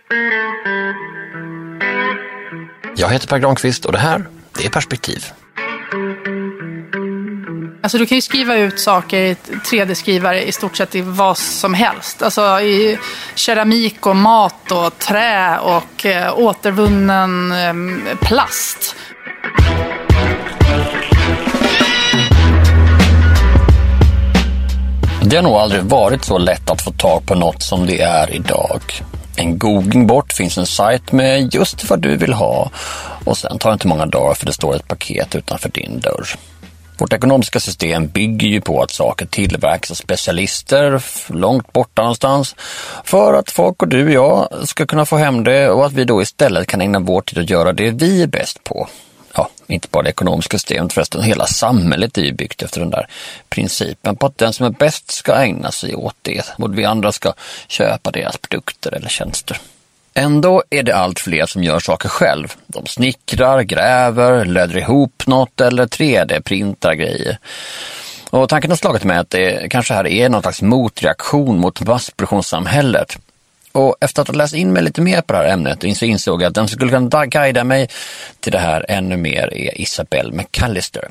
Jag heter Per Granqvist och det här, det är Perspektiv. Alltså du kan ju skriva ut saker i 3D-skrivare i stort sett i vad som helst. Alltså i keramik och mat och trä och återvunnen plast. Det har nog aldrig varit så lätt att få tag på något som det är idag. En googling bort finns en sajt med just vad du vill ha och sen tar det inte många dagar för det står ett paket utanför din dörr. Vårt ekonomiska system bygger ju på att saker tillverkas av specialister långt borta någonstans för att folk och du och jag ska kunna få hem det och att vi då istället kan ägna vår tid att göra det vi är bäst på. Ja, inte bara det ekonomiska systemet förresten, hela samhället är ju byggt efter den där principen på att den som är bäst ska ägna sig åt det och vi andra ska köpa deras produkter eller tjänster. Ändå är det allt fler som gör saker själv. De snickrar, gräver, läder ihop något eller 3D-printar grejer. Och tanken har slagit mig att det kanske här är någon slags motreaktion mot massproduktionssamhället. Och efter att ha läst in mig lite mer på det här ämnet så insåg jag att den som skulle kunna guida mig till det här ännu mer är Isabelle McAllister.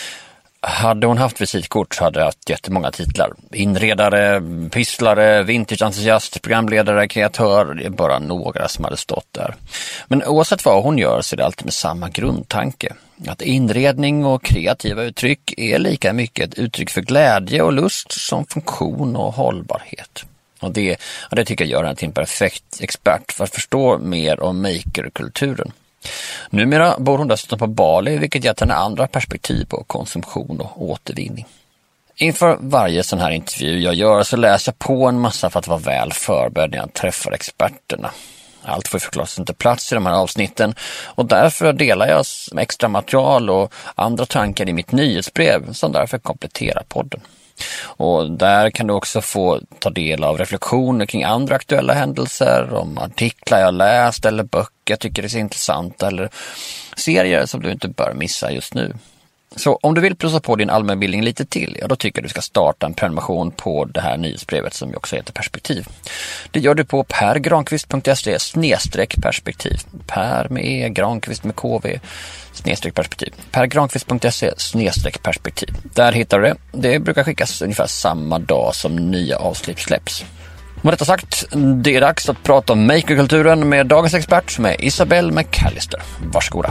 Hade hon haft visitkort så hade jag haft jättemånga titlar. Inredare, pysslare, vintageentusiast, programledare, kreatör. Det är bara några som hade stått där. Men oavsett vad hon gör så är det alltid med samma grundtanke. Att inredning och kreativa uttryck är lika mycket ett uttryck för glädje och lust som funktion och hållbarhet. Och det tycker jag gör henne till en perfekt expert för att förstå mer om makerkulturen. Numera bor hon dessutom på Bali, vilket gett henne andra perspektiv på konsumtion och återvinning. Inför varje sån här intervju jag gör så läser jag på en massa för att vara väl förberedd när jag träffar experterna. Allt får förklaras inte plats i de här avsnitten och därför delar jag extra material och andra tankar i mitt nyhetsbrev som därför kompletterar podden. Och där kan du också få ta del av reflektioner kring andra aktuella händelser, om artiklar jag läst eller böcker jag tycker är så intressanta eller serier som du inte bör missa just nu. Så om du vill plussa på din allmänbildning lite till, ja då tycker jag du ska starta en prenumeration på det här nyhetsbrevet som också heter Perspektiv. Det gör du på pergranqvist.se/perspektiv. Per med E, Granqvist med KV /perspektiv. pergranqvist.se/perspektiv. Där hittar du det. Det brukar skickas ungefär samma dag som nya avsnitt släpps. Med detta sagt, det är dags att prata om makerkulturen med dagens expert som är Isabelle McAllister. Varsågoda.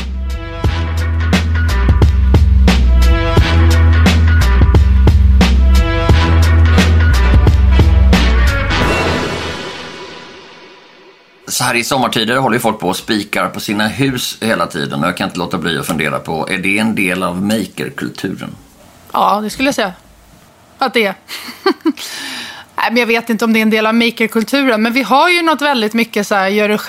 Så här i sommartider håller ju folk på och spikar på sina hus hela tiden och jag kan inte låta bli att fundera på, är det en del av makerkulturen? Ja, det skulle jag säga att det är. Nej, men jag vet inte om det är en del av makerkulturen, men vi har ju något väldigt mycket så här gör det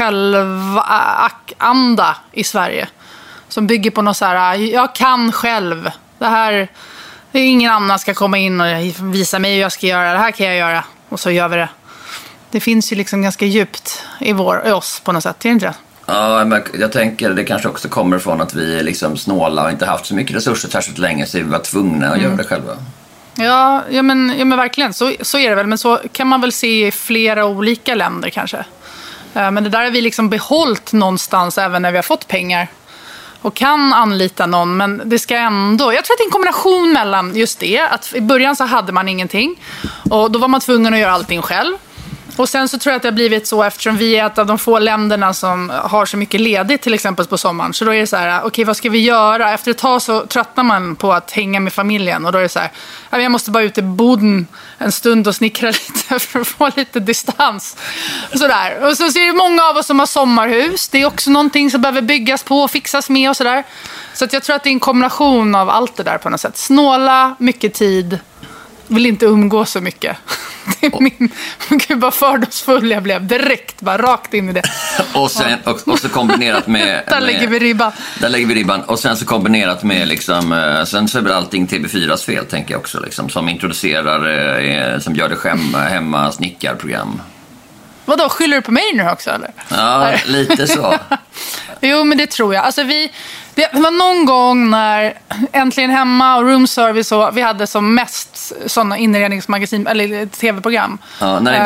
själv-anda i Sverige som bygger på något så här, jag kan själv. Det här, det är ingen annan ska komma in och visa mig hur jag ska göra. Det här kan jag göra och så gör vi det. Det finns ju liksom ganska djupt i oss på något sätt, är det inte det? Ja, men jag tänker det kanske också kommer från att vi är liksom snåla och inte haft så mycket resurser särskilt länge så vi var tvungna att göra det själva. Ja, men verkligen, så är det väl. Men så kan man väl se i flera olika länder kanske. Men det där har vi liksom behållit någonstans även när vi har fått pengar. Och kan anlita någon, men det ska ändå... Jag tror att det är en kombination mellan just det. Att i början så hade man ingenting. Och då var man tvungen att göra allting själv. Och sen så tror jag att det har blivit så eftersom vi är ett av de få länderna som har så mycket ledigt till exempel på sommaren. Så då är det så här, okej, vad ska vi göra? Efter ett tag så tröttnar man på att hänga med familjen. Och då är det så här, jag måste bara ut i boden en stund och snickra lite för att få lite distans. Sådär. Och så är det många av oss som har sommarhus. Det är också någonting som behöver byggas på och fixas med och sådär. Så att jag tror att det är en kombination av allt det där på något sätt. Snåla, mycket tid. Vill inte umgås så mycket. Det är min... Gud, vad fördomsfull jag blev. Direkt, bara rakt in i det. och så kombinerat med... Där lägger vi ribban. Där lägger vi ribban. Och sen så kombinerat med liksom... Sen så är väl allting TV4s fel, tänker jag också. Liksom, som introducerar... som gör det hemma snickarprogram. Vadå, skyller du på mig nu också, eller? Ja, lite så. Jo, men det tror jag. Alltså det var någon gång när Äntligen Hemma och Room Service och vi hade som mest sådana inredningsmagasin eller tv-program. Ja, när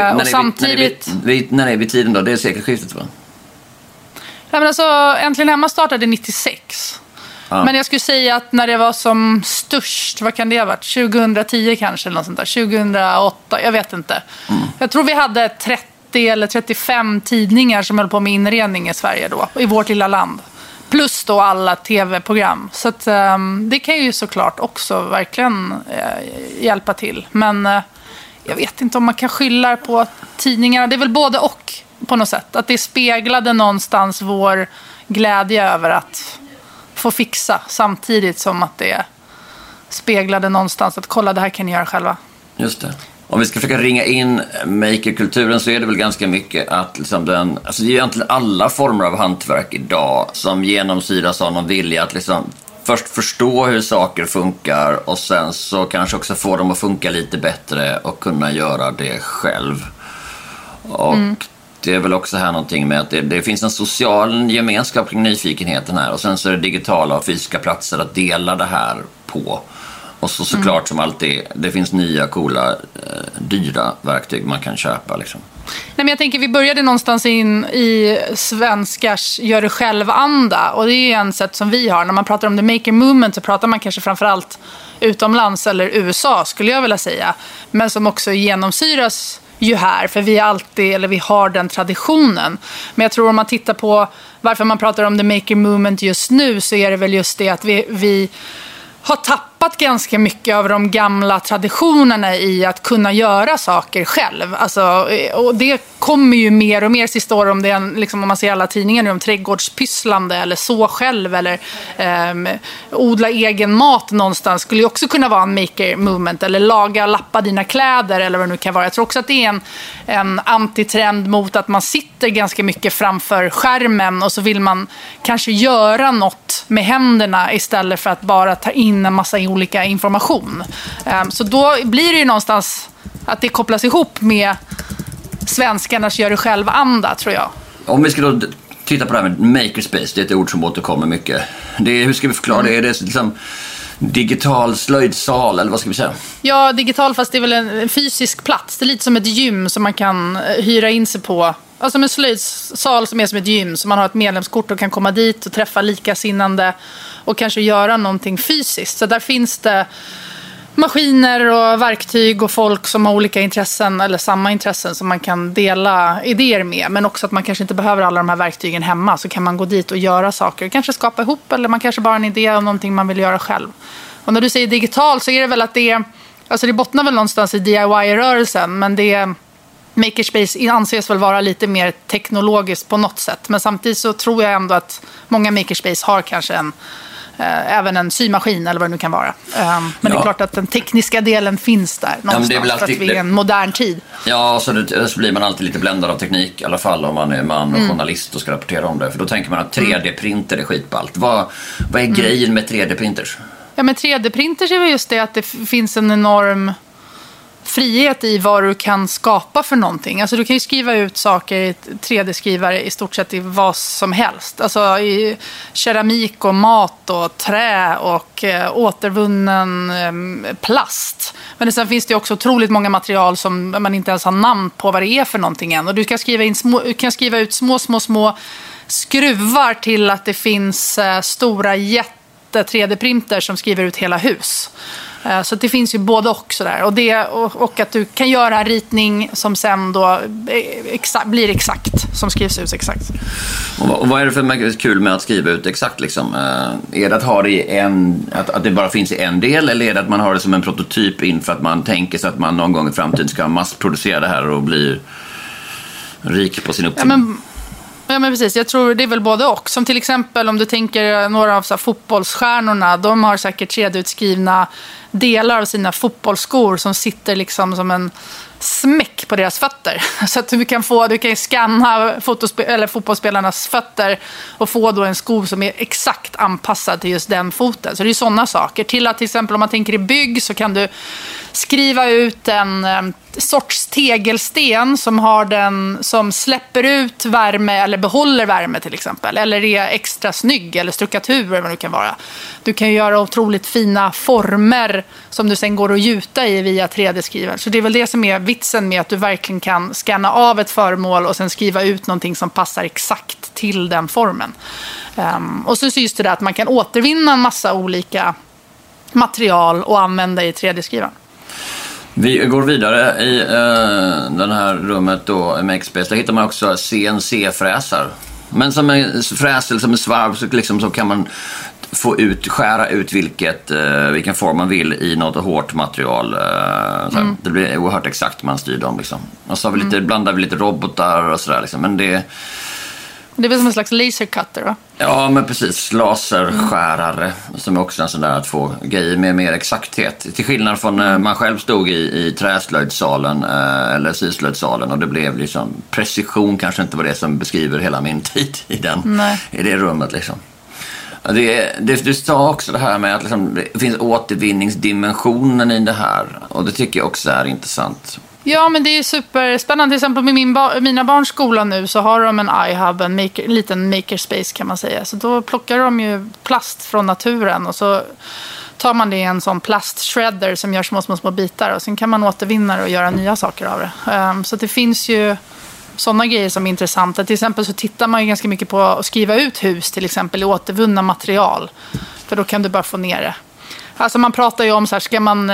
är vi tiden då? Det är sekelskiftet, va? Ja, men alltså, Äntligen Hemma startade 96. Ja. Men jag skulle säga att när det var som störst, vad kan det ha varit? 2010 kanske, eller något sånt där. 2008, jag vet inte. Jag tror vi hade 30 eller 35 tidningar som höll på med inredning i Sverige då, i vårt lilla land. Plus då alla tv-program. Så att, det kan ju såklart också verkligen hjälpa till. Men jag vet inte om man kan skylla på tidningarna. Det är väl både och på något sätt. Att det speglade någonstans vår glädje över att få fixa. Samtidigt som att det speglade någonstans att kolla, det här kan ni göra själva. Just det. Om vi ska försöka ringa in makerkulturen så är det väl ganska mycket att liksom det är egentligen alla former av hantverk idag som genomsyras av någon vilja att liksom först förstå hur saker funkar och sen så kanske också få dem att funka lite bättre och kunna göra det själv. Och det är väl också här någonting med att det finns en social gemenskap kring nyfikenheten här och sen så är det digitala och fysiska platser att dela det här på. Och så såklart som alltid, det finns nya, coola, dyra verktyg man kan köpa. Liksom. Nej, men jag tänker vi började någonstans in i svenskars gör det själv-anda. Och det är en sätt som vi har. När man pratar om the maker movement så pratar man kanske framförallt utomlands eller USA skulle jag vilja säga. Men som också genomsyras ju här. För vi har den traditionen. Men jag tror om man tittar på varför man pratar om the maker movement just nu så är det väl just det att vi har tappat ganska mycket av de gamla traditionerna i att kunna göra saker själv. Alltså, och det kommer ju mer och mer sista år om det är liksom, om man ser alla tidningar nu om trädgårdspysslande eller så själv eller odla egen mat någonstans skulle ju också kunna vara en maker movement eller lappa dina kläder eller vad det nu kan vara. Jag tror också att det är en antitrend mot att man sitter ganska mycket framför skärmen och så vill man kanske göra något med händerna istället för att bara ta in en massa olika information. Så då blir det ju någonstans att det kopplas ihop med svenskarnas gör det själv-anda, tror jag. Om vi ska då titta på det här med makerspace, det är ett ord som återkommer mycket. Hur ska vi förklara det? Är det liksom digital slöjdsal eller vad ska vi säga? Ja, digital fast det är väl en fysisk plats. Det är lite som ett gym som man kan hyra in sig på. Alltså en slöjdsal som är som ett gym så man har ett medlemskort och kan komma dit och träffa likasinnande och kanske göra någonting fysiskt. Så där finns det maskiner och verktyg och folk som har olika intressen eller samma intressen som man kan dela idéer med. Men också att man kanske inte behöver alla de här verktygen hemma så kan man gå dit och göra saker. Kanske skapa ihop eller man kanske bara har en idé om någonting man vill göra själv. Och när du säger digital så är det väl att det bottnar väl någonstans i DIY-rörelsen men Makerspace anses väl vara lite mer teknologiskt på något sätt. Men samtidigt så tror jag ändå att många Makerspace har kanske även en symaskin eller vad det nu kan vara. Men det är klart att den tekniska delen finns där någonstans för att vi är en modern tid. Ja, så blir man alltid lite bländad av teknik i alla fall om man är man och journalist och ska rapportera om det. För då tänker man att 3D-printer är skitballt. Vad är grejen med 3D-printers? Ja, men 3D-printers är väl just det att det finns en enorm frihet i vad du kan skapa för någonting. Alltså du kan ju skriva ut saker i 3D-skrivare i stort sett i vad som helst. Alltså i keramik och mat och trä och återvunnen plast. Men sen finns det också otroligt många material som man inte ens har namn på vad det är för någonting än. Och du kan skriva ut små skruvar till att det finns stora 3D-printer som skriver ut hela hus. Så det finns ju både och sådär. Och att du kan göra en ritning som sen då blir exakt, som skrivs ut exakt. Och vad är det för kul med att skriva ut exakt liksom? Är det att ha det att det bara finns i en del eller är det att man har det som en prototyp inför att man tänker sig att man någon gång i framtiden ska massproducera det här och bli rik på sin uppfinning? Ja, men precis. Jag tror det är väl både och. Som till exempel om du tänker några av så här, fotbollsstjärnorna. De har säkert 3D-utskrivna delar av sina fotbollsskor som sitter liksom som en smäck på deras fötter. Så att du kan scanna fotbollsspelarnas fötter och få då en sko som är exakt anpassad till just den foten. Så det är sådana saker. Till exempel om man tänker i bygg så kan du skriva ut en sorts tegelsten som släpper ut värme eller behåller värme till exempel. Eller är extra snygg eller stuckatur eller vad det kan vara. Du kan göra otroligt fina former bilder som du sen går att gjuta i via 3D-skrivaren. Så det är väl det som är vitsen med att du verkligen kan scanna av ett föremål och sen skriva ut någonting som passar exakt till den formen. Och så syns det där att man kan återvinna en massa olika material och använda i 3D-skrivaren. Vi går vidare i det här rummet då, Makespace. Där hittar man också CNC-fräsar. Men som en fräs eller som en svarv så, liksom, så kan man skära ut vilken form man vill i något hårt material. Det blir oerhört exakt man styr dem. Liksom. Och så har vi blandar vi lite robotar och sådär. Liksom. Men det är väl som en slags lasercutter, va? Ja, men precis. Laserskärare som är också en sån där att få grejer med mer exakthet. Till skillnad från man själv stod i träslöjdsalen eller syslöjdsalen och det blev liksom precision kanske inte var det som beskriver hela min tid i det rummet liksom. Du sa också det här med att liksom, det finns återvinningsdimensionen i det här och det tycker jag också är intressant. Ja, men det är superspännande. Till exempel med mina barns skola nu så har de en iHub, en liten makerspace kan man säga. Så då plockar de ju plast från naturen och så tar man det i en sån plastshredder som gör små bitar och sen kan man återvinna det och göra nya saker av det. Så det finns ju sådana grejer som är intressanta. Till exempel så tittar man ju ganska mycket på att skriva ut hus till exempel i återvunna material. För då kan du bara få ner det. Alltså man pratar ju om så här, ska man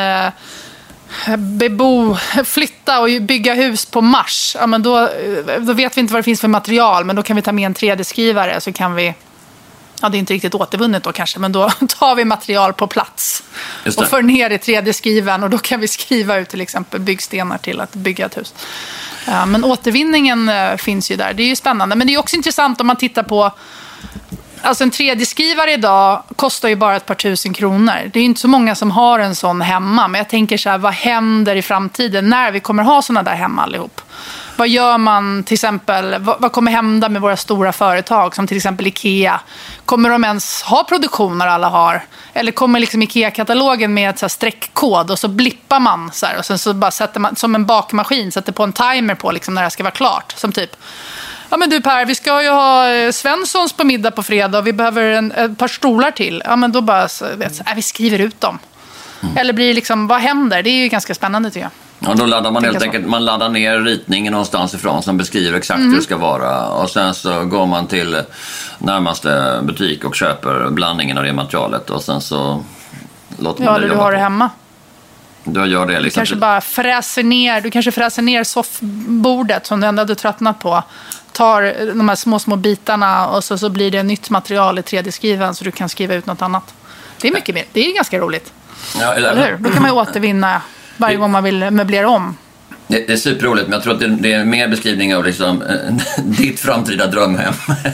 flytta och bygga hus på Mars, ja, men då vet vi inte vad det finns för material, men då kan vi ta med en 3D-skrivare så kan vi, ja, det är inte riktigt återvunnet då kanske, men då tar vi material på plats och för ner i 3D-skrivaren och då kan vi skriva ut till exempel byggstenar till att bygga ett hus. Ja, men återvinningen finns ju där, det är ju spännande, men det är också intressant om man tittar på. Alltså en 3D-skrivare idag kostar ju bara ett par tusen kronor. Det är ju inte så många som har en sån hemma. Men jag tänker så här, vad händer i framtiden när vi kommer ha såna där hemma allihop? Vad gör man till exempel, vad kommer hända med våra stora företag som till exempel IKEA? Kommer de ens ha produktion när alla har? Eller kommer liksom IKEA-katalogen med ett så här streckkod och så blippar man så här, och sen så bara sätter man som en bakmaskin, sätter på en timer på liksom när det ska vara klart. Som typ, ja men du Per, vi ska ju ha Svenssons på middag på fredag och vi behöver ett par stolar till. Ja men då bara, vi skriver ut dem. Eller blir liksom, vad händer? Det är ju ganska spännande tycker jag. Ja, då laddar man helt enkelt, man laddar ner ritningen någonstans ifrån som beskriver exakt hur det ska vara. Och sen så går man till närmaste butik och köper blandningen av det materialet. Och sen så låter man det jobba. Ja, du har det hemma. Du gör det liksom. Du kanske bara fräser ner soffbordet som du ändå hade tröttnat på. Tar de här små bitarna och så blir det nytt material i 3D-skrivaren så du kan skriva ut något annat. Det är mycket mer. Det är ganska roligt. Ja, eller hur? Då kan man ju återvinna varje gång man vill möblera om. Det är superroligt, men jag tror att det är mer beskrivning av liksom, ditt framtida drömhem.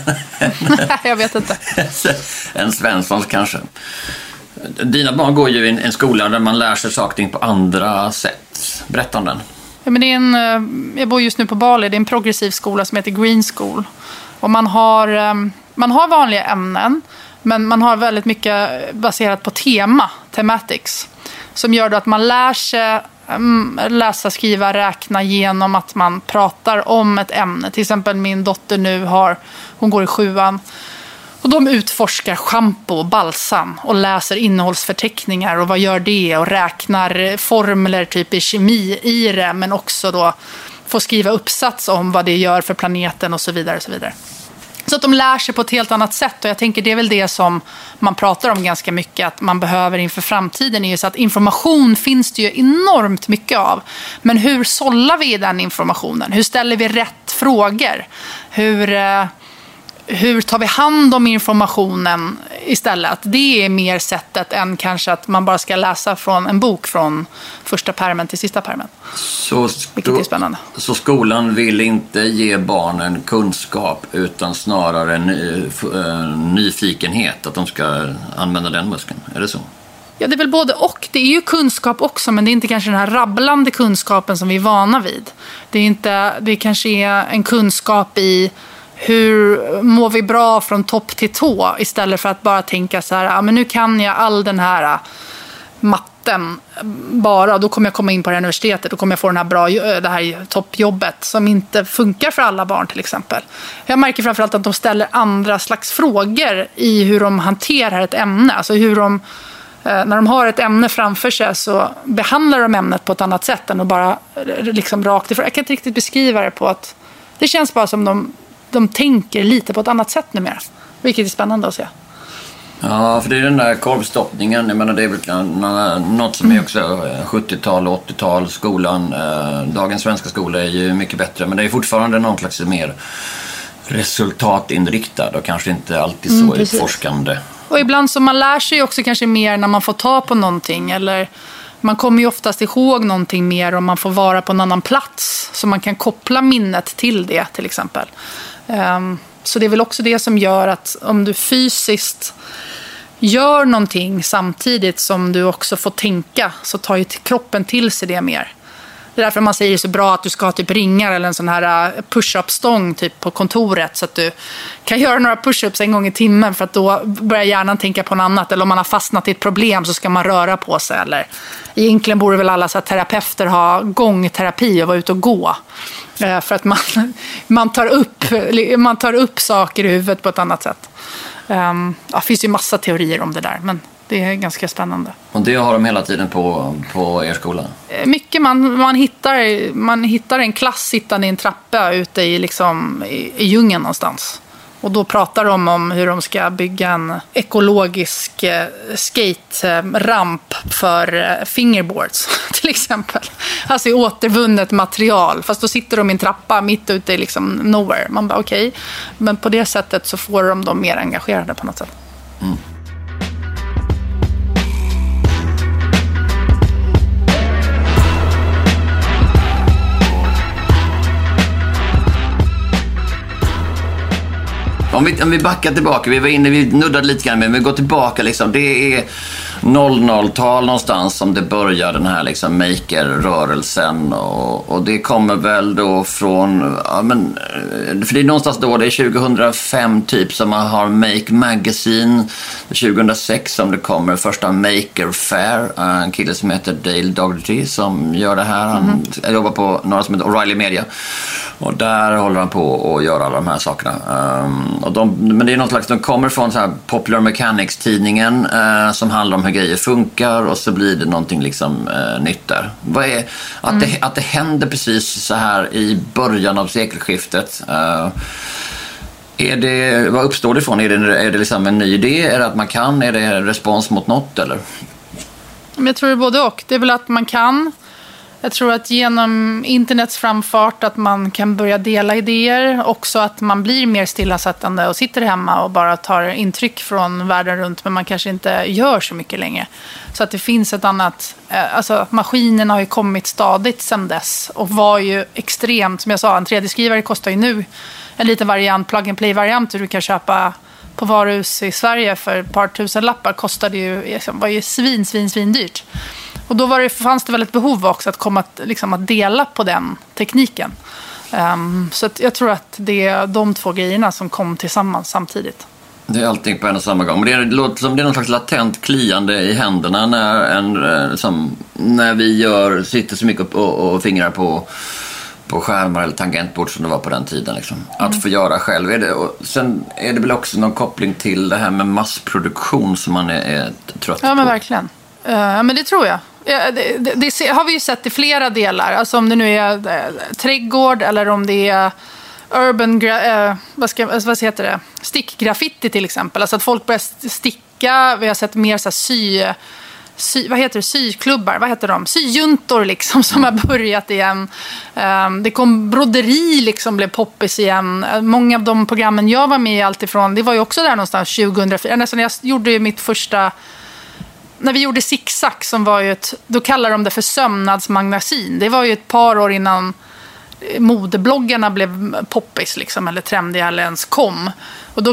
Jag vet inte. En Svenssons kanske. Dina barn går ju i en skola där man lär sig saker på andra sätt. Berätta om den. Ja, men det är jag bor just nu på Bali. Det är en progressiv skola som heter Green School. Och man har vanliga ämnen, men man har väldigt mycket baserat på thematics. Som gör då att man lär sig läsa, skriva, räkna genom att man pratar om ett ämne. Till exempel min dotter nu hon går i 7:an. Och de utforskar shampoo och balsam och läser innehållsförteckningar och vad gör det och räknar formler typ i kemi i det, men också då får skriva uppsats om vad det gör för planeten och så vidare och så vidare. Så att de lär sig på ett helt annat sätt och jag tänker det är väl det som man pratar om ganska mycket att man behöver inför framtiden är ju så att information finns det ju enormt mycket av. Men hur sållar vi den informationen? Hur ställer vi rätt frågor? Hur tar vi hand om informationen istället? Det är mer sättet än kanske att man bara ska läsa från en bok från första pärmen till sista pärmen. Vilket är spännande. Så skolan vill inte ge barnen kunskap utan snarare nyfikenhet, att de ska använda den muskeln. Är det så? Ja, det är väl både och. Det är ju kunskap också, men det är inte kanske den här rabblande kunskapen som vi är vana vid. Det kanske är en kunskap i hur mår vi bra från topp till tå istället för att bara tänka så här, men nu kan jag all den här matten bara, då kommer jag komma in på det här universitetet, då kommer jag få det här toppjobbet som inte funkar för alla barn till exempel. Jag märker framförallt att de ställer andra slags frågor i hur de hanterar ett ämne, alltså hur de När de har ett ämne framför sig så behandlar de ämnet på ett annat sätt än att bara liksom rakt ifrån. Jag kan inte riktigt beskriva det på att det känns bara som de tänker lite på ett annat sätt numera. Vilket är spännande att se. Ja, för det är den där korvstoppningen. Jag menar, det är väl något som är också 70-tal och 80-tal. Skolan, dagens svenska skola är ju mycket bättre. Men det är fortfarande någon slags mer resultatinriktad och kanske inte alltid så utforskande. Och ibland så man lär sig också kanske mer när man får ta på någonting. Eller man kommer ju oftast ihåg någonting mer om man får vara på en annan plats. Så man kan koppla minnet till det till exempel. Så det är väl också det som gör att om du fysiskt gör någonting samtidigt som du också får tänka så tar ju kroppen till sig det mer. Det är därför man säger så bra att du ska ha typ ringar eller en sån här push-up-stång typ på kontoret så att du kan göra några push-ups en gång i timmen för att då börjar hjärnan tänka på något annat. Eller om man har fastnat i ett problem så ska man röra på sig. Eller egentligen borde väl alla så att terapeuter ha gångterapi och vara ute och gå. För att man tar upp saker i huvudet på ett annat sätt. Det finns ju massa teorier om det där, men det är ganska spännande. Och det har de hela tiden på er skola? Mycket. Man hittar en klass sittande i en trappa ute i djungeln någonstans. Och då pratar de om hur de ska bygga en ekologisk skate-ramp för fingerboards till exempel. Alltså i återvunnet material. Fast då sitter de i en trappa mitt ute i nowhere. Man bara okej. Men på det sättet så får de dem mer engagerade på något sätt. Mm. Om vi backar tillbaka, vi nuddade lite grann, men vi går tillbaka det är 00-tal någonstans som det börjar den här maker-rörelsen och det kommer väl då från, för det är någonstans då, det är 2005 typ som man har Make Magazine, 2006 som det kommer första Maker Fair, en kille som heter Dale Dougherty som gör det här, han jobbar på några som heter O'Reilly Media och där håller han på att göra alla de här sakerna. Men det är något slags, de kommer från så här Popular Mechanics-tidningen som handlar om hur grejer funkar och så blir det någonting nytt där. Vad är att det händer precis så här i början av sekelskiftet? Vad uppstår det ifrån? Är det en ny idé? Är det att man kan? Är det respons mot något eller? Jag tror det är både och. Det är väl att man kan. Jag tror att genom internets framfart att man kan börja dela idéer. Också att man blir mer stillasättande och sitter hemma och bara tar intryck från världen runt. Men man kanske inte gör så mycket längre. Så att det finns ett annat... maskinerna har ju kommit stadigt sedan dess. Och var ju extremt, som jag sa, en 3D-skrivare kostar ju nu en liten variant, plug-and-play-variant. Du kan köpa på varuhus i Sverige för ett par tusen lappar. Kostade ju, var ju svin dyrt. Och då fanns det väl ett behov också att komma att dela på den tekniken. Så att jag tror att det är de två grejerna som kom tillsammans samtidigt. Det är allting på en och samma gång. Men det låter som det är någon slags latent kliande i händerna när vi sitter så mycket och fingrar på skärmar eller tangentbord som det var på den tiden. Att få göra själv. Sen är det väl också någon koppling till det här med massproduktion som man är trött på. Ja, men verkligen. Men det tror jag. Det har vi ju sett i flera delar. Alltså om det nu är trädgård eller om det är urban, vad heter det? Stickgraffiti till exempel. Alltså att folk börjar sticka. Vi har sett mer så här vad heter det? Syklubbar, vad heter de? Syjuntor som har börjat igen. Det kom broderi blev poppis igen. Många av de programmen jag var med i alltifrån, det var ju också där någonstans 2004. Nästan jag gjorde ju mitt första... När vi gjorde Zigzag som var ju då kallar de det för sömnadsmagasin. Det var ju ett par år innan modebloggarna blev poppis eller trendiga eller ens kom. Och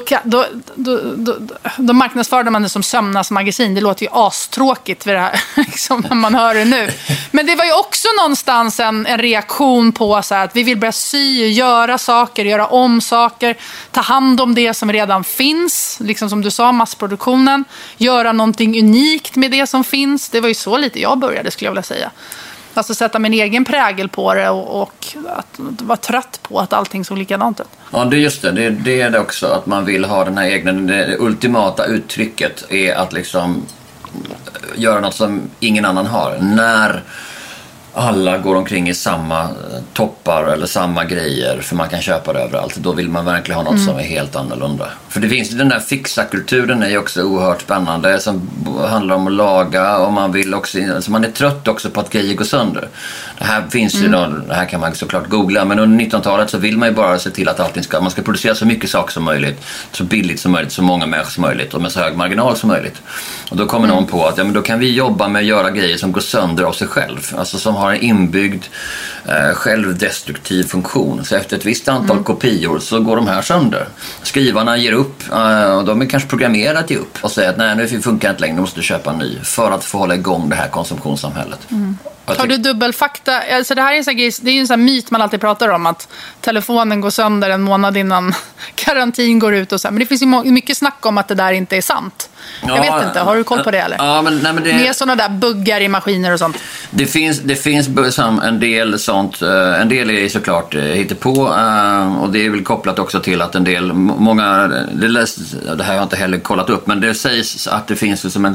då marknadsförde man det som sömnadsmagasin. Det låter ju astråkigt för det här, när man hör det nu. Men det var ju också någonstans en reaktion på så här, att vi vill börja göra saker, göra om saker, ta hand om det som redan finns, som du sa, massproduktionen, göra någonting unikt med det som finns. Det var ju så lite jag började, skulle jag vilja säga. Alltså sätta min egen prägel på det och att vara trött på att allting såg likadant ut. Ja, det är just det. Det är det också. Att man vill ha den här egna... Det ultimata uttrycket är att göra något som ingen annan har. När alla går omkring i samma toppar eller samma grejer, för man kan köpa det överallt, då vill man verkligen ha något som är helt annorlunda. För det finns ju den där fixa-kulturen är ju också oerhört spännande, som handlar om att laga, och man vill också, alltså man är trött också på att grejer går sönder. Det här finns ju då, det här kan man såklart googla, men under 1900-talet så vill man ju bara se till att man ska producera så mycket saker som möjligt, så billigt som möjligt, så många människor som möjligt och med så hög marginal som möjligt. Och då kommer någon på att men då kan vi jobba med att göra grejer som går sönder av sig själv, alltså som har en inbyggd självdestruktiv funktion. Så efter ett visst antal kopior så går de här sönder. Skrivarna ger upp, och de är kanske programmerade att ge upp och säger att nej, nu funkar inte längre, nu måste du köpa en ny för att få hålla igång det här konsumtionssamhället. Har du dubbelfakta? Alltså det här är en sån grej, det är ju en sån myt man alltid pratar om, att telefonen går sönder en månad innan garantin går ut och så. Men det finns ju mycket snack om att det där inte är sant. Jag vet inte, har du koll på det eller? Ja, men det... Med sådana där buggar i maskiner och sånt. Det finns en del sånt. En del är såklart hittepå, och det är väl kopplat också till att en del, många, det här har jag inte heller kollat upp, men det sägs att det finns som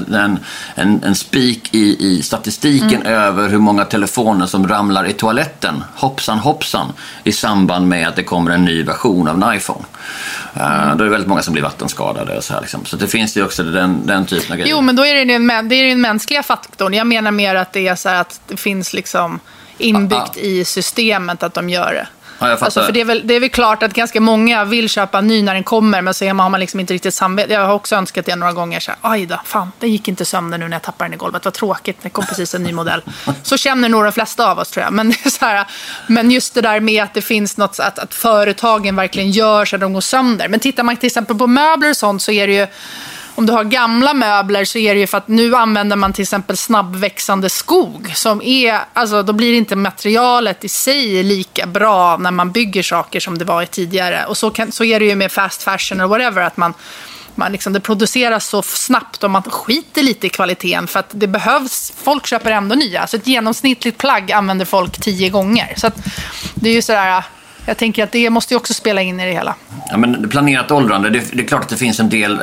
en spik i statistiken över hur många telefoner som ramlar i toaletten, hoppsan, i samband med att det kommer en ny version av en iPhone. Då är det väldigt många som blir vattenskadade och så här liksom. Så det finns ju också den typen av grejer. Jo, men då är det den mänskliga faktorn. Jag menar mer att det är så här att det finns liksom inbyggt i systemet att de gör det. Ja, alltså, för det är väl klart att ganska många vill köpa en ny när den kommer, men så har man liksom inte riktigt samvete. Jag har också önskat det några gånger så här, aj då, fan, det gick inte sönder nu när jag tappade den i golvet. Vad tråkigt, det kom precis en ny modell. Så känner nog de flesta av oss, tror jag. Men, det är så här, men just det där med att det finns något, att företagen verkligen gör så att de går sönder. Men tittar man till exempel på möbler och sånt, så är det ju, om du har gamla möbler, så är det ju för att nu använder man till exempel snabbväxande skog som är, alltså då blir inte materialet i sig lika bra när man bygger saker som det var tidigare. Och så är det ju med fast fashion eller whatever, att man liksom, det produceras så snabbt och man skiter lite i kvaliteten för att det behövs, folk köper ändå nya. Så ett genomsnittligt plagg använder folk 10 gånger. Så att det är ju sådär, jag tänker att det måste ju också spela in i det hela. Ja, men planerat åldrande, det är klart att det finns en del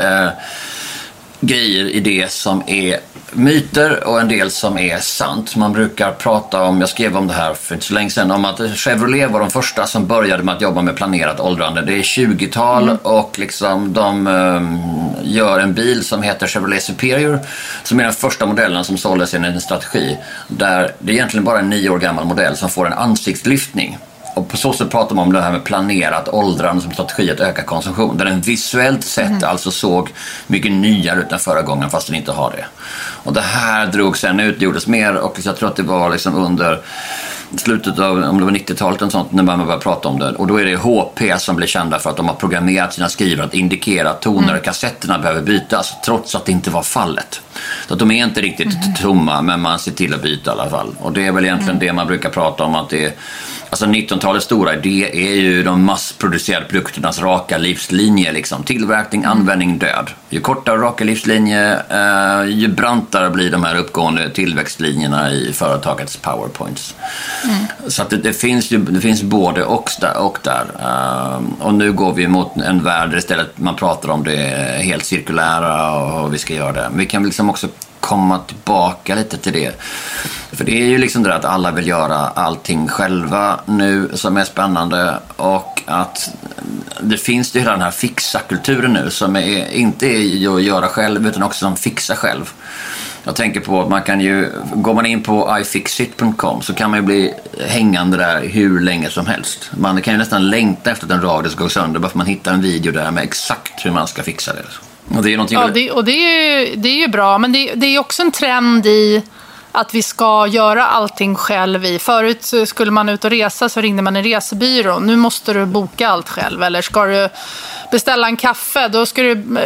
grejer i det som är myter och en del som är sant. Man brukar prata om, jag skrev om det här för inte så länge sedan, om att Chevrolet var de första som började med att jobba med planerat åldrande. Det är 20-tal och liksom de gör en bil som heter Chevrolet Superior, som är den första modellen som såldes i en strategi där det är egentligen bara en 9 år gammal modell som får en ansiktslyftning. Och på så sätt pratar man om det här med planerat åldrande som strategi att öka konsumtion. Där den visuellt sett alltså såg mycket nyare ut än förra gången, fast den inte har det. Och det här drog sen ut, det gjordes mer, och jag tror att det var liksom under slutet av, om det var 90-talet och sånt, när man började prata om det. Och då är det HP som blir kända för att de har programmerat sina skrivare att indikera att toner och kassetterna behöver bytas, trots att det inte var fallet. Så att de är inte riktigt tomma, men man ser till att byta i alla fall. Och det är väl egentligen det man brukar prata om, att det är, alltså 1900-talets stora idé är ju de massproducerade produkternas raka livslinje, liksom. Tillverkning, användning, död. Ju kortare raka livslinje, ju brantare blir de här uppgående tillväxtlinjerna i företagets powerpoints. Så att det finns både och där. Och nu går vi mot en värld där istället man pratar om det helt cirkulära och vi ska göra det. Men vi kan liksom också komma tillbaka lite till det. För det är ju liksom det att alla vill göra allting själva nu som är spännande, och att det finns ju hela den här fixa-kulturen nu som inte är att göra själv utan också som fixa själv. Jag tänker på att man kan ju, går man in på ifixit.com så kan man ju bli hängande där hur länge som helst. Man kan ju nästan längta efter att en radio ska gå sönder bara för man hittar en video där med exakt hur man ska fixa det. Och det är någonting det är ju bra, men det är också en trend i att vi ska göra allting själv. Förut skulle man ut och resa så ringde man en resebyrå. Nu måste du boka allt själv. Eller ska du beställa en kaffe, då ska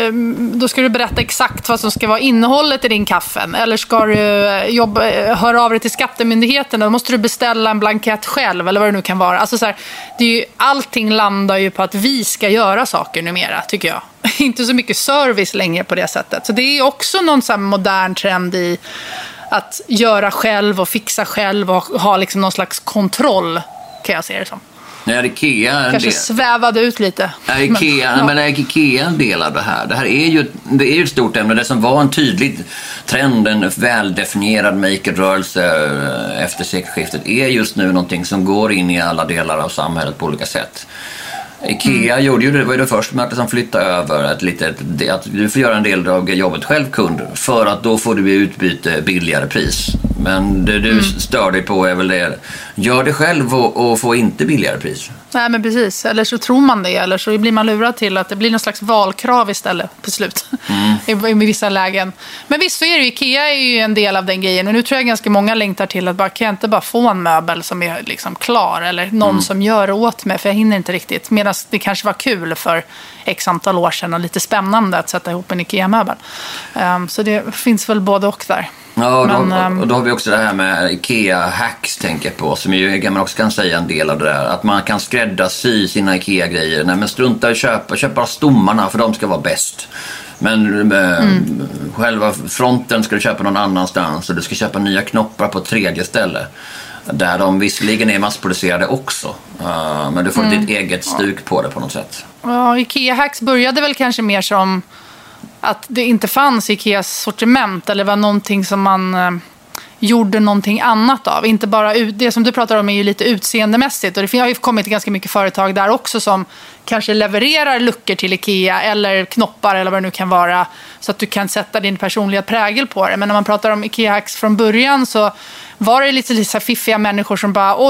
du berätta exakt vad som ska vara innehållet i din kaffe. Eller ska du höra av dig till skattemyndigheten, då måste du beställa en blankett själv, eller vad det nu kan vara. Alltså så här, det är ju, allting landar ju på att vi ska göra saker numera, tycker jag. Inte så mycket service längre på det sättet. Så det är också någon sån här modern trend i att göra själv och fixa själv och ha liksom någon slags kontroll, kan jag se det som. Är Ikea kanske svävade ut lite. Är Ikea en del av det här? Det är ju ett stort ämne. Det som var en trenden, väldefinierad maker-rörelse efter sekelskiftet är just nu någonting som går in i alla delar av samhället på olika sätt. IKEA gjorde ju det, var ju det först med att liksom flytta över att du får göra en del av jobbet själv, kund, för att då får du i utbyte billigare pris. Men det du stör dig på är väl det, gör det själv och få inte billigare pris. Nej, men precis. Eller så tror man det, eller så blir man lurad till att det blir någon slags valkrav istället på slut i vissa lägen. Men visst så är det, IKEA är ju en del av den grejen. Och nu tror jag ganska många längtar till att kan jag inte bara få en möbel som är liksom klar, eller någon som gör det åt mig, för jag hinner inte riktigt. Medan det kanske var kul för x antal år sedan och lite spännande att sätta ihop en IKEA-möbel. Så det finns väl både och där. Ja, och då har vi också det här med IKEA-hacks, tänker jag på, som ju man också kan säga en del av det där. Att man kan skräddarsy sina IKEA-grejer. Nej, men strunta i köp bara stommarna, för de ska vara bäst. Men själva fronten ska du köpa någon annanstans, och du ska köpa nya knoppar på ett tredje ställe. Där de visserligen är massproducerade också. Men du får ditt eget stuk på det på något sätt. Ja, IKEA-hacks började väl kanske mer som att det inte fanns IKEAs sortiment, eller var någonting som man gjorde någonting annat av. Inte bara det som du pratar om är ju lite utseendemässigt, och det har ju kommit ganska mycket företag där också som kanske levererar luckor till IKEA eller knoppar eller vad det nu kan vara, så att du kan sätta din personliga prägel på det. Men när man pratar om IKEA-hacks från början så var det lite så fiffiga människor som bara,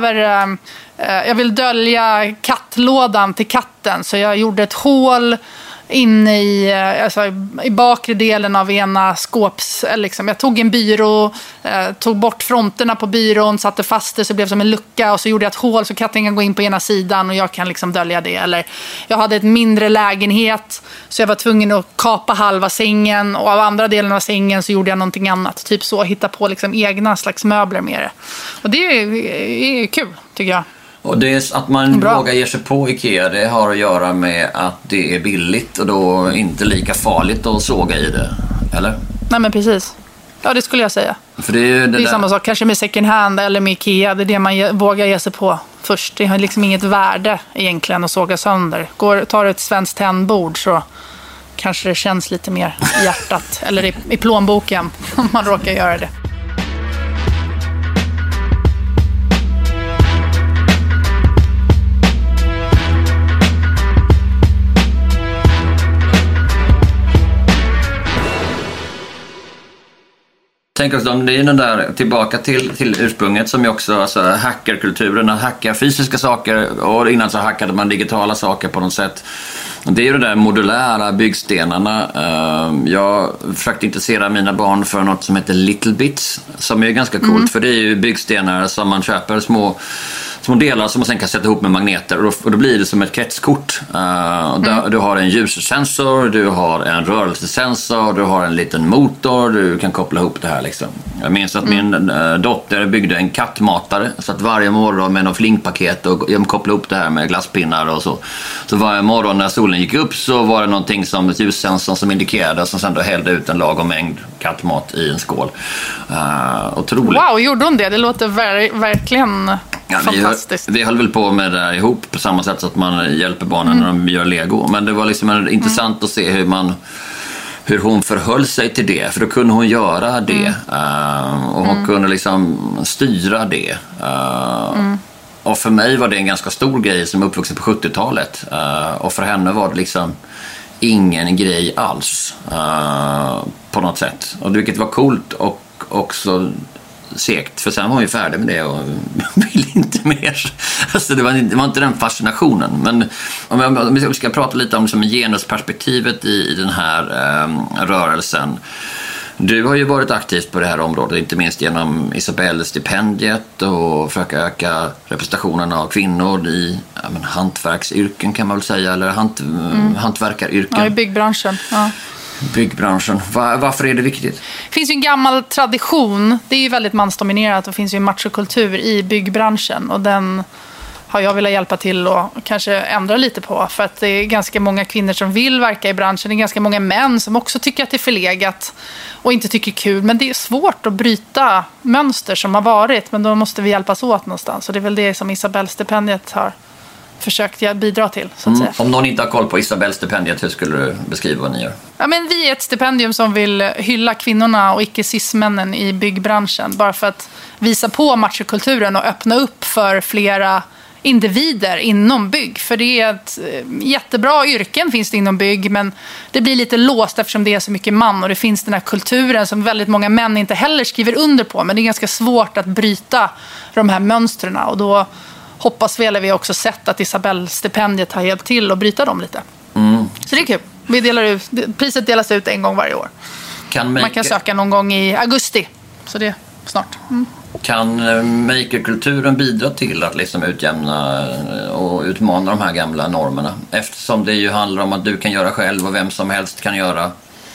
jag vill dölja kattlådan till katten, så jag gjorde ett hål inne i bakre delen av ena liksom. Jag tog en byrå, tog bort fronterna på byrån, satte fast det så det blev som en lucka, och så gjorde jag ett hål så katten kan gå in på ena sidan och jag kan liksom dölja det. Eller jag hade ett mindre lägenhet så jag var tvungen att kapa halva sängen, och av andra delen av sängen så gjorde jag någonting annat. Typ så, hitta på liksom egna slags möbler med det. Och det är kul, tycker jag. Och det är att man vågar ge sig på IKEA, det har att göra med att det är billigt och då inte lika farligt att såga i det, eller? Nej, men precis. Ja, det skulle jag säga. För det är samma sak, kanske med second hand eller med IKEA, det är det man vågar ge sig på först. Det har liksom inget värde egentligen att såga sönder. Tar du ett svenskt tennbord så kanske det känns lite mer i hjärtat eller i plånboken om man råkar göra det. Tänk också om det är den där tillbaka till ursprunget som är också alltså, hackerkulturen, att hacka fysiska saker, och innan så hackade man digitala saker på något sätt. Det är ju de där modulära byggstenarna. Jag försökte intressera mina barn för något som heter Little Bits, som är ganska coolt, för det är ju byggstenar som man köper små delar som man sen kan sätta ihop med magneter, och då blir det som ett kretskort. Du har en ljussensor, du har en rörelsesensor, du har en liten motor, du kan koppla ihop det här liksom. Jag minns att min dotter byggde en kattmatare, så att varje morgon med någon flingpaket och jag kopplade ihop det här med glasspinnar och så varje morgon när solen gick upp så var det någonting som ett ljussensorn som indikerade, som sen då hällde ut en lagom mängd kattmat i en skål. Otroligt. Wow, gjorde hon det? Det låter verkligen... Ja, vi höll väl på med det där ihop på samma sätt så att man hjälper barnen när de gör Lego. Men det var liksom intressant att se hur hon förhöll sig till det. För då kunde hon göra det. Och hon kunde liksom styra det. Och för mig var det en ganska stor grej som uppvuxen på 70-talet. Och för henne var det liksom ingen grej alls. På något sätt. Och vilket var coolt och också... segt, för sen var hon ju färdig med det och ville inte mer. Alltså det var inte den fascinationen. Men om vi ska prata lite om liksom genusperspektivet i den här rörelsen. Du har ju varit aktivt på det här området, inte minst genom Isabelle-stipendiet och försöka öka representationen av kvinnor i hantverksyrken kan man väl säga, eller hantverkaryrken. Ja, i byggbranschen. Ja. Byggbranschen. Varför är det viktigt? Det finns ju en gammal tradition. Det är ju väldigt mansdominerat. Det finns ju en machokultur i byggbranschen. Och den har jag velat hjälpa till och kanske ändra lite på. För att det är ganska många kvinnor som vill verka i branschen. Det är ganska många män som också tycker att det är förlegat och inte tycker kul. Men det är svårt att bryta mönster som har varit. Men då måste vi hjälpas åt någonstans. Och det är väl det som Isabelle-stipendiet har försökt bidra till, så att säga. Om någon inte har koll på Isabelle-stipendiet, hur skulle du beskriva vad ni gör? Ja, men vi är ett stipendium som vill hylla kvinnorna och icke-cis-männen i byggbranschen. Bara för att visa på machokulturen och öppna upp för flera individer inom bygg. För det är ett jättebra yrken finns det inom bygg, men det blir lite låst eftersom det är så mycket man och det finns den här kulturen som väldigt många män inte heller skriver under på. Men det är ganska svårt att bryta de här mönstren, och då hoppas vi, eller vi har också sett att Isabelle-stipendiet har hjälpt till att bryta dem lite. Så det är kul. Vi delar ut, priset delas ut en gång varje år. Man kan söka någon gång i augusti, så det är snart. Kan makerkulturen bidra till att liksom utjämna och utmana de här gamla normerna? Eftersom det ju handlar om att du kan göra själv och vem som helst kan göra.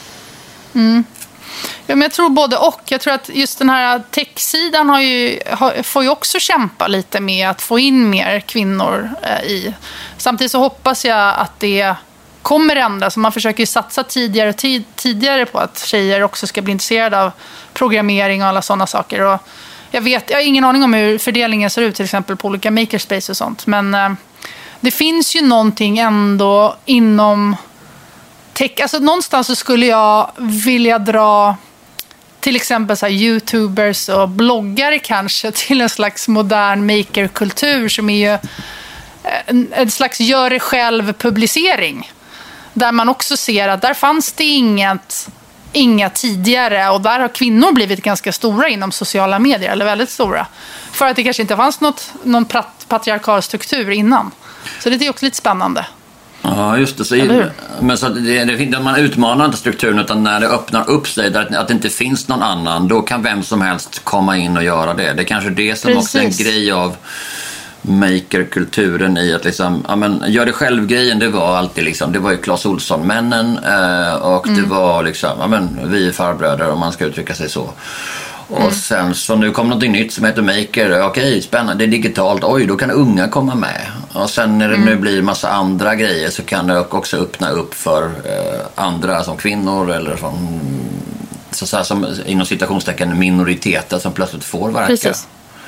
Ja, men jag tror både och. Jag tror att just den här tech-sidan får ju också kämpa lite med att få in mer kvinnor i. Samtidigt så hoppas jag att det kommer ändras. Man försöker ju satsa tidigare på att tjejer också ska bli intresserade av programmering och alla sådana saker. Och jag har ingen aning om hur fördelningen ser ut till exempel på olika makerspace och sånt. Men det finns ju någonting ändå inom tech. Alltså någonstans så skulle jag vilja dra till exempel så här YouTubers och bloggare kanske till en slags modern makerkultur som är ju en slags gör det själv publicering. Där man också ser att där fanns det inga tidigare, och där har kvinnor blivit ganska stora inom sociala medier, eller väldigt stora. För att det kanske inte fanns någon patriarkal struktur innan. Så det är också lite spännande. Ja, just det. Men så man utmanar inte strukturen, utan när det öppnar upp sig, att det inte finns någon annan, då kan vem som helst komma in och göra det. Det är kanske det som också är en grej av makerkulturen i att liksom, ja, men gör det själv-grejen, det var alltid liksom, det var ju Clas Ohlson-männen och det var liksom, ja, men vi är farbröder om man ska uttrycka sig så. Och sen så nu kommer något nytt som heter Maker. Okej, spännande, det är digitalt. Oj, då kan unga komma med. Och sen när det nu blir massa andra grejer så kan det också öppna upp för andra som kvinnor eller så här, som inom citationstecken minoriteter som plötsligt får verka. Precis.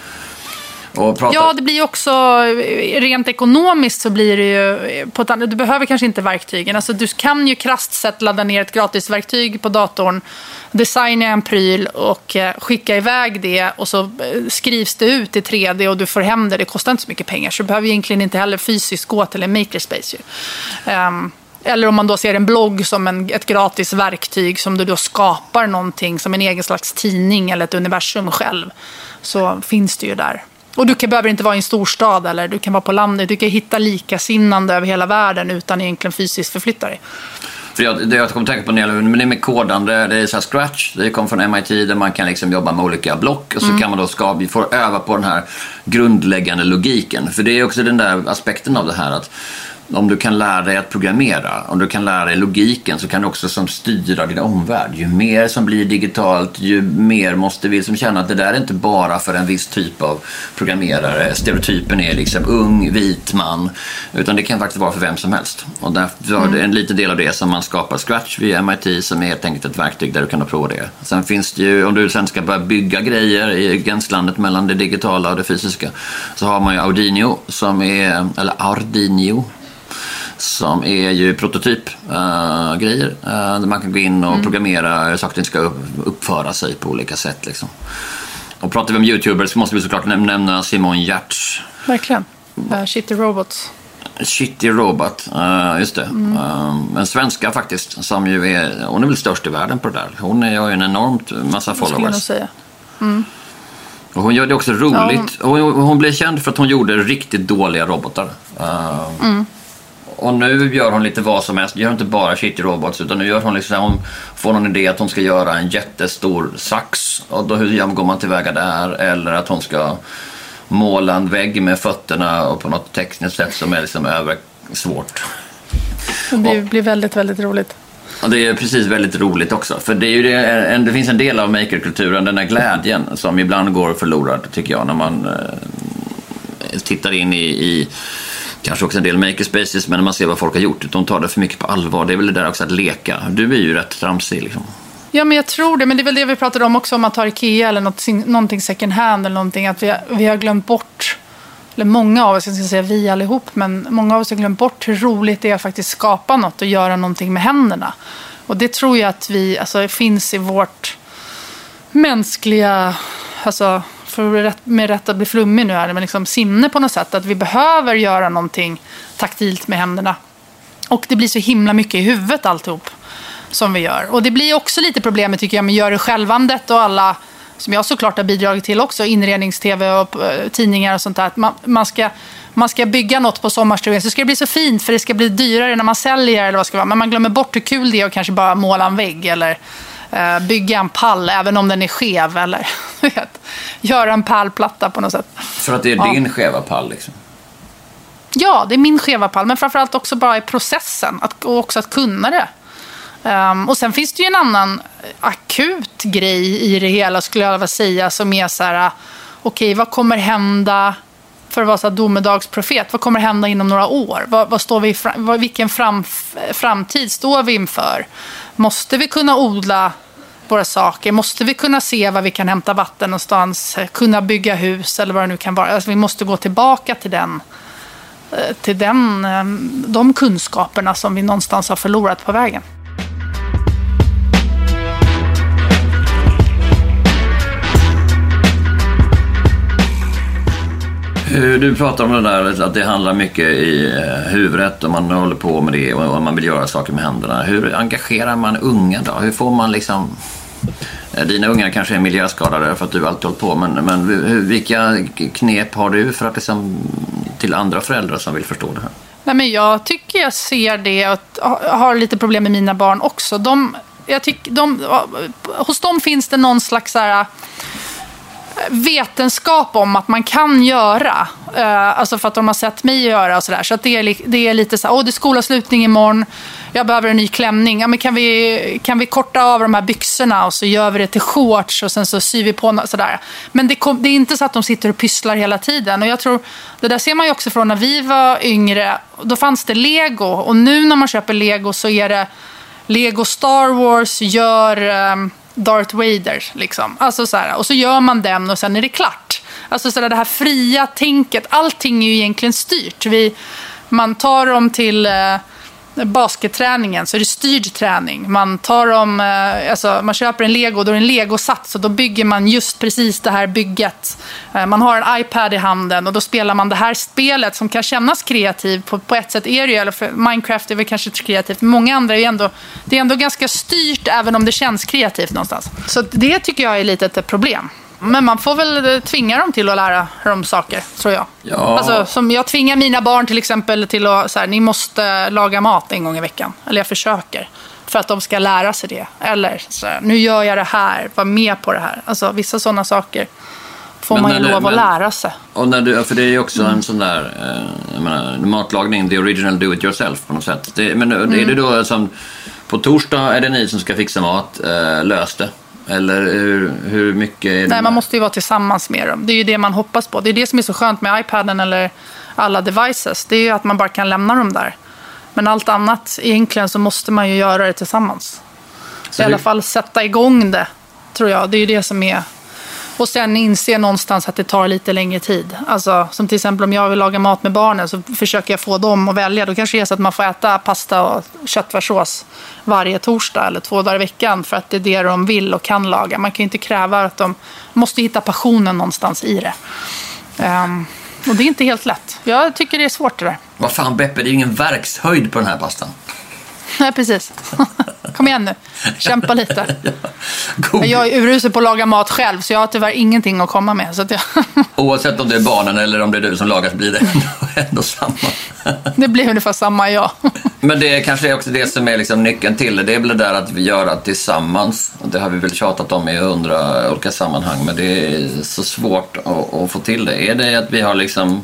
Ja, det blir också rent ekonomiskt så blir det ju på ett annat, du behöver kanske inte verktygen. Alltså du kan ju krasst sett ladda ner ett gratisverktyg på datorn, designa en pryl och skicka iväg det, och så skrivs det ut i 3D och du får hem det. Det kostar inte så mycket pengar, så du behöver egentligen inte heller fysiskt gå till en makerspace ju. Eller om man då ser en blogg som ett gratis verktyg som du då skapar någonting som en egen slags tidning eller ett universum själv, så finns det ju där. Och du behöver inte vara i en storstad, eller du kan vara på landet. Du kan hitta likasinnande över hela världen utan egentligen fysiskt förflytta dig. För jag kommer tänka på men det med kodande, det är så här Scratch, det kommer från MIT där man kan liksom jobba med olika block, och så kan man då få öva på den här grundläggande logiken. För det är också den där aspekten av det här att om du kan lära dig att programmera, om du kan lära dig logiken, så kan du också som styra din omvärld. Ju mer som blir digitalt, ju mer måste vi som känna att det där är inte bara för en viss typ av programmerare. Stereotypen är liksom ung, vit man, utan det kan faktiskt vara för vem som helst. Och därför är det en liten del av det som man skapar Scratch vid MIT, som är helt enkelt ett verktyg där du kan prova det. Sen finns det ju, om du sen ska börja bygga grejer i gränslandet mellan det digitala och det fysiska, så har man ju Arduino som är ju prototypgrejer där man kan gå in och programmera saker som ska uppföra sig på olika sätt liksom. Och pratar vi om YouTubers så måste vi såklart nämna Simon Giertz. Verkligen. Shitty Robots. Shitty Robot, just det. En svenska faktiskt, som ju hon är väl störst i världen på det där. Hon har ju en enormt massa followers. Skulle jag nog säga. Och hon gör det också roligt. Ja, hon blev känd för att hon gjorde riktigt dåliga robotar. Och nu gör hon lite vad som helst. Gör inte bara Shitty Robots, utan nu gör hon liksom, hon får någon idé att hon ska göra en jättestor sax. Och då hur går man tillväga där? Eller att hon ska måla en vägg med fötterna och på något tekniskt sätt som är liksom svårt. Det blir väldigt, väldigt roligt. Och det är precis väldigt roligt också. För det är ju det finns en del av makerkulturen, den här glädjen som ibland går förlorad, tycker jag, när man tittar in i kanske också en del makerspaces, men när man ser vad folk har gjort, de tar det för mycket på allvar. Det är väl det där också att leka. Du är ju rätt tramsig liksom. Ja, men jag tror det. Men det är väl det vi pratade om också, om att ta Ikea eller någonting second hand eller någonting, att vi har glömt bort eller många av oss, jag ska säga vi allihop, men många av oss har glömt bort hur roligt det är att faktiskt skapa något och göra någonting med händerna. Och det tror jag att finns i vårt mänskliga, alltså med rätt att bli flummig nu här, men liksom sinne på något sätt, att vi behöver göra någonting taktilt med händerna. Och det blir så himla mycket i huvudet alltihop som vi gör. Och det blir också lite problemet tycker jag med gör det självandet och alla, som jag såklart har bidragit till också, inrednings-tv och tidningar och sånt där. Att man ska bygga något på sommarstugan så ska det bli så fint för det ska bli dyrare när man säljer eller vad ska det vara. Men man glömmer bort hur kul det är och kanske bara måla en vägg eller bygga en pall även om den är skev eller göra en pallplatta på något sätt. För att det är din skeva pall liksom? Ja, det är min skeva pall, men framförallt också bara i processen och också att kunna det. Och sen finns det ju en annan akut grej i det hela skulle jag vilja säga, som är så här: okej, vad kommer hända, för att vara så här domedagsprofet, vad kommer hända inom några år? Vad står vi vilken framtid står vi inför? Måste vi kunna odla våra saker? Måste vi kunna se var vi kan hämta vatten någonstans? Kunna bygga hus eller vad det nu kan vara? Alltså, vi måste gå tillbaka till de kunskaperna som vi någonstans har förlorat på vägen. Du pratar om det där att det handlar mycket i huvudet och man håller på med det och man vill göra saker med händerna. Hur engagerar man unga då? Hur får man liksom... Dina ungar kanske är miljöskadade för att du alltid hållit på, men vilka knep har du för att liksom, till andra föräldrar som vill förstå det här? Nej, men jag tycker jag ser det och har lite problem med mina barn också. Hos dem finns det någon slags så här, vetenskap om att man kan göra, alltså för att de har sett mig göra och sådär, så att det är lite så här, det är skolavslutning imorgon, jag behöver en ny klänning, ja, men kan vi korta av de här byxorna och så gör vi det till shorts och sen så syr vi på sådär. Men det är inte så att de sitter och pysslar hela tiden, och jag tror, det där ser man ju också från när vi var yngre, då fanns det Lego, och nu när man köper Lego så är det Lego Star Wars gör Darth Vader liksom. Alltså så här, och så gör man den och sen är det klart. Alltså så där, det här fria tänket, allting är ju egentligen styrt. Man tar dem till basketträningen så är det styrd träning. Man tar dem, alltså man köper en Lego, då är det en Lego-sats och då bygger man just precis det här bygget. Man har en iPad i handen och då spelar man det här spelet som kan kännas kreativt. På ett sätt är det ju, eller för Minecraft är väl kanske kreativt, men många andra är det är ändå ganska styrt även om det känns kreativt någonstans. Så det tycker jag är lite ett problem. Men man får väl tvinga dem till att lära dem saker, tror jag. Ja. Alltså, som jag tvingar mina barn till exempel till att så här, ni måste laga mat en gång i veckan. Eller jag försöker. För att de ska lära sig det. Eller så här, nu gör jag det här, var med på det här. Alltså vissa sådana saker får man ju lov att lära sig. Och för det är ju också en sån där matlagning, the original do it yourself på något sätt. Är det då som på torsdag är det ni som ska fixa mat, lös det? Eller hur mycket är det? Nej, man måste ju vara tillsammans med dem. Det är ju det man hoppas på. Det är det som är så skönt med iPaden eller alla devices. Det är ju att man bara kan lämna dem där. Men allt annat, egentligen så måste man ju göra det tillsammans. I alla fall sätta igång det, tror jag. Det är ju det som är... Och sen inse någonstans att det tar lite längre tid. Alltså, som till exempel om jag vill laga mat med barnen så försöker jag få dem att välja. Då kanske det är så att man får äta pasta och köttfärssås varje torsdag eller 2 dagar i veckan för att det är det de vill och kan laga. Man kan ju inte kräva att de måste hitta passionen någonstans i det. Och det är inte helt lätt. Jag tycker det är svårt det där. Vad fan Beppe, det är ju ingen verkshöjd på den här pastan. Nej, precis. Kom igen nu. Kämpa lite. Ja. Jag är urusel på att laga mat själv, så jag har tyvärr ingenting att komma med. Så att Oavsett om det är barnen eller om det är du som lagar så blir det ändå samma. Det blir ungefär samma, ja. Men det kanske är också det som är liksom nyckeln till det. Det är väl det där att vi gör det tillsammans. Det har vi väl tjatat om i 100 olika sammanhang. Men det är så svårt att få till det. Är det att vi har liksom...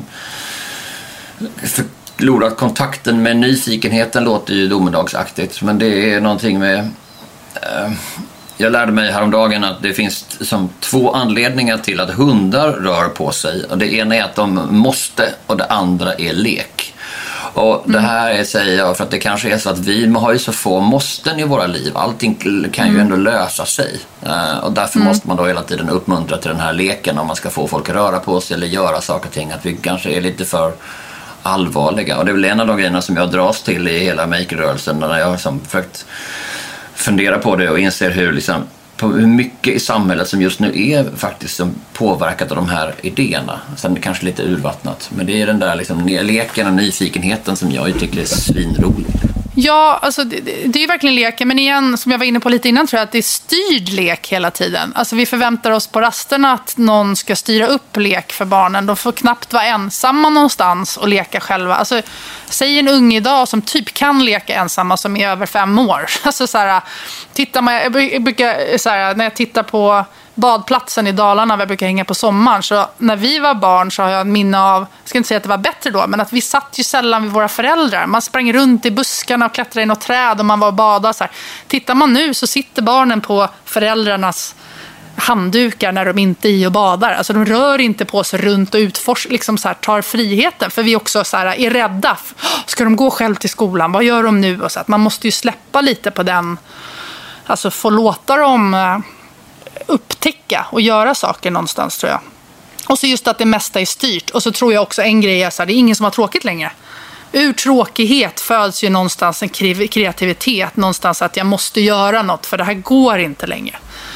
förlorat kontakten med nyfikenheten, låter ju domedagsaktigt, men det är någonting med... jag lärde mig häromdagen att det finns som 2 anledningar till att hundar rör på sig. Och det ena är att de måste och det andra är lek. Och det här säger jag för att det kanske är så att vi har ju så få måsten i våra liv. Allting kan ju ändå lösa sig. Och därför måste man då hela tiden uppmuntra till den här leken om man ska få folk att röra på sig eller göra saker och ting. Att vi kanske är lite för allvarliga. Och det är väl en av de grejerna som jag dras till i hela maker-rörelsen när jag har liksom försökt fundera på det och inser hur mycket i samhället som just nu är faktiskt som påverkat av de här idéerna. Sen är det kanske lite urvattnat. Men det är den där leken och nyfikenheten som jag tycker är svinrolig. Ja, alltså det är ju verkligen leken. Men igen, som jag var inne på lite innan, tror jag att det är styrd lek hela tiden. Alltså vi förväntar oss på rasterna att någon ska styra upp lek för barnen. De får knappt vara ensamma någonstans och leka själva. Alltså, säg en ung idag som typ kan leka ensamma som är över 5 år. Alltså så här, jag brukar, så här, när jag tittar på badplatsen i Dalarna där jag brukar hänga på sommaren, så när vi var barn så har jag en minne av, jag ska inte säga att det var bättre då, men att vi satt ju sällan vid våra föräldrar. Man sprang runt i buskarna och klättrade i något träd och man var och badade. Så här. Tittar man nu så sitter barnen på föräldrarnas handdukar när de inte är i och badar. Alltså de rör inte på sig runt och liksom så här, tar friheten. För vi också så här, är rädda. Ska de gå själv till skolan? Vad gör de nu? Och så att man måste ju släppa lite på den. Alltså få låta dem upptäcka och göra saker någonstans, tror jag. Och så just att det mesta är styrt. Och så tror jag också en grej är så här, det är ingen som har tråkigt längre. Ur tråkighet föds ju någonstans en kreativitet. Någonstans att jag måste göra något, för det här går inte längre.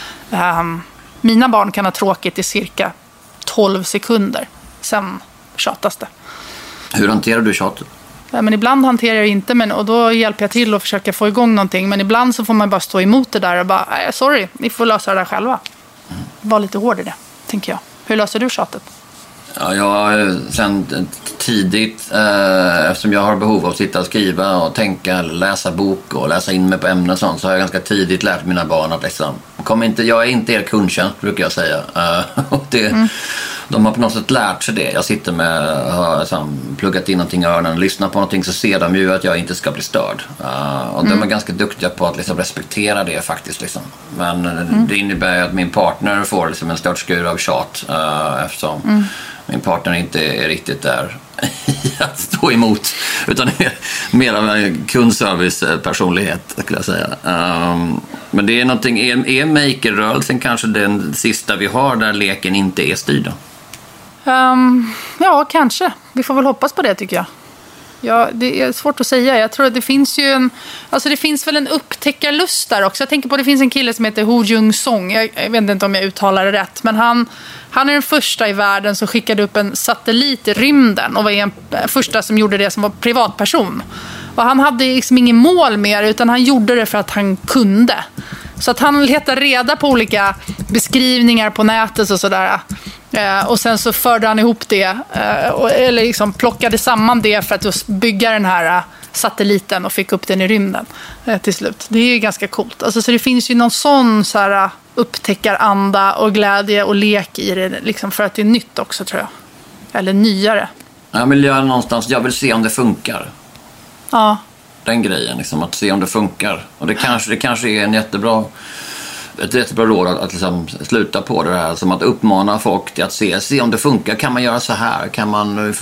Mina barn kan ha tråkigt i cirka 12 sekunder. Sen tjatas det. Hur hanterar du tjatet? Men ibland hanterar jag inte, och då hjälper jag till och försöker få igång någonting. Men ibland så får man bara stå emot det där och bara, sorry, ni får lösa det där själva. Var lite hård i det, tänker jag. Hur löser du tjatet? Ja, jag har sen tidigt, eftersom jag har behov av att sitta och skriva och tänka eller läsa bok och läsa in mig på ämnen och sånt, så har jag ganska tidigt lärt mina barn att liksom, jag är inte er kundtjänst, brukar jag säga. Och de har på något sätt lärt sig det. Jag sitter med, har pluggat in någonting i öronen och lyssnar på någonting, så ser de ju att jag inte ska bli störd. Och de är ganska duktiga på att liksom respektera det faktiskt. Liksom. Men det innebär att min partner får liksom en störtskur av tjat, eftersom min partner inte är riktigt där att stå emot, utan är mer av en kundservice-personlighet, skulle jag säga. Men det är någonting, är maker-rörelsen kanske den sista vi har där leken inte är styrd? Ja, kanske. Vi får väl hoppas på det, tycker jag. Ja, det är svårt att säga. Jag tror att det finns ju det finns väl en upptäckarlust där också. Jag tänker på, det finns en kille som heter Ho Jung Song. Jag vet inte om jag uttalar det rätt, men han är den första i världen som skickade upp en satellit i rymden och var den första som gjorde det som var privatperson. Och han hade liksom ingen mål mer, utan han gjorde det för att han kunde. Så att han letade reda på olika beskrivningar på nätet och sådär. Och sen så förde han ihop det, eller liksom plockade samman det för att just bygga den här satelliten och fick upp den i rymden till slut. Det är ju ganska coolt. Alltså, så det finns ju någon sån så här upptäckaranda och glädje och lek i det, liksom, för att det är nytt också, tror jag. Eller nyare. Jag vill se om det funkar. Ja. Den grejen, liksom, att se om det funkar. Och det kanske är ett jättebra råd att liksom sluta på det här, som att uppmana folk till att se om det funkar. Kan man göra så här? Kan man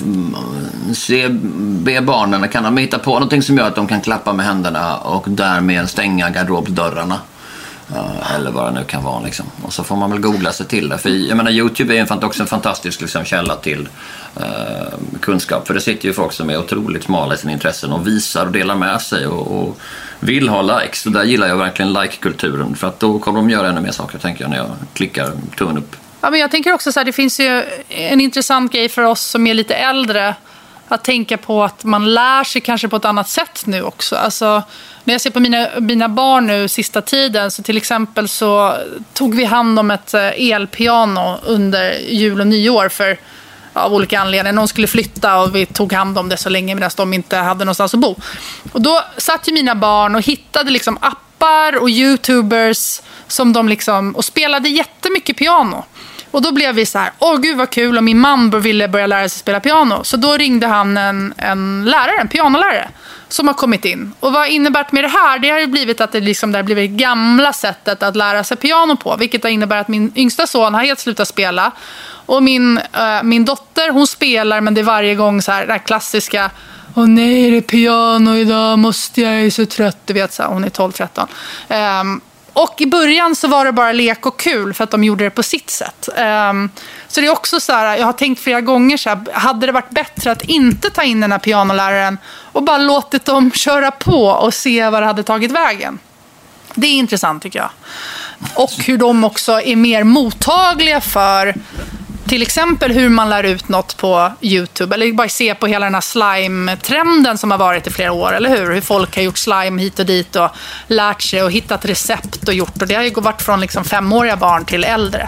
be barnen, kan de hitta på någonting som gör att de kan klappa med händerna och därmed stänga garderobsdörrarna? Eller vad det nu kan vara, liksom. Och så får man väl googla sig till det. För jag menar, YouTube är också en fantastisk liksom, källa till kunskap. För det sitter ju folk som är otroligt smala i sina intressen och visar och delar med sig och vill ha likes. Och där gillar jag verkligen like-kulturen, för att då kommer de göra ännu mer saker, tänker jag, när jag klickar tummen upp. Ja, men jag tänker också så här, det finns ju en intressant grej för oss som är lite äldre, att tänka på att man lär sig kanske på ett annat sätt nu också. Alltså, när jag ser på mina barn nu sista tiden, så till exempel så tog vi hand om ett elpiano under jul och nyår av olika anledningar. Någon skulle flytta och vi tog hand om det så länge medan de inte hade någonstans att bo. Och då satt ju mina barn och hittade liksom appar och YouTubers som de liksom, och spelade jättemycket piano. Och då blev vi så här, gud vad kul, och min man ville börja lära sig spela piano. Så då ringde han en pianolärare som har kommit in. Och vad innebär det med det här? Det har ju blivit att det liksom där blivit det gamla sättet att lära sig piano på. Vilket innebär att min yngsta son har helt slutat spela. Och min dotter, hon spelar, men det är varje gång så här, det här klassiska. åh nej, det är piano idag, måste jag är så trött, du vet så här, hon är 12-13. Och i början så var det bara lek och kul för att de gjorde det på sitt sätt. Så det är också så här, jag har tänkt flera gånger så här, hade det varit bättre att inte ta in den här pianoläraren och bara låtit dem köra på och se vad det hade tagit vägen. Det är intressant tycker jag. Och hur de också är mer mottagliga för till exempel hur man lär ut något på YouTube. Eller bara se på hela den här slime-trenden som har varit i flera år, eller hur? Hur folk har gjort slime hit och dit och lärt sig och hittat recept och gjort. Och det har ju varit från liksom 5-åriga barn till äldre.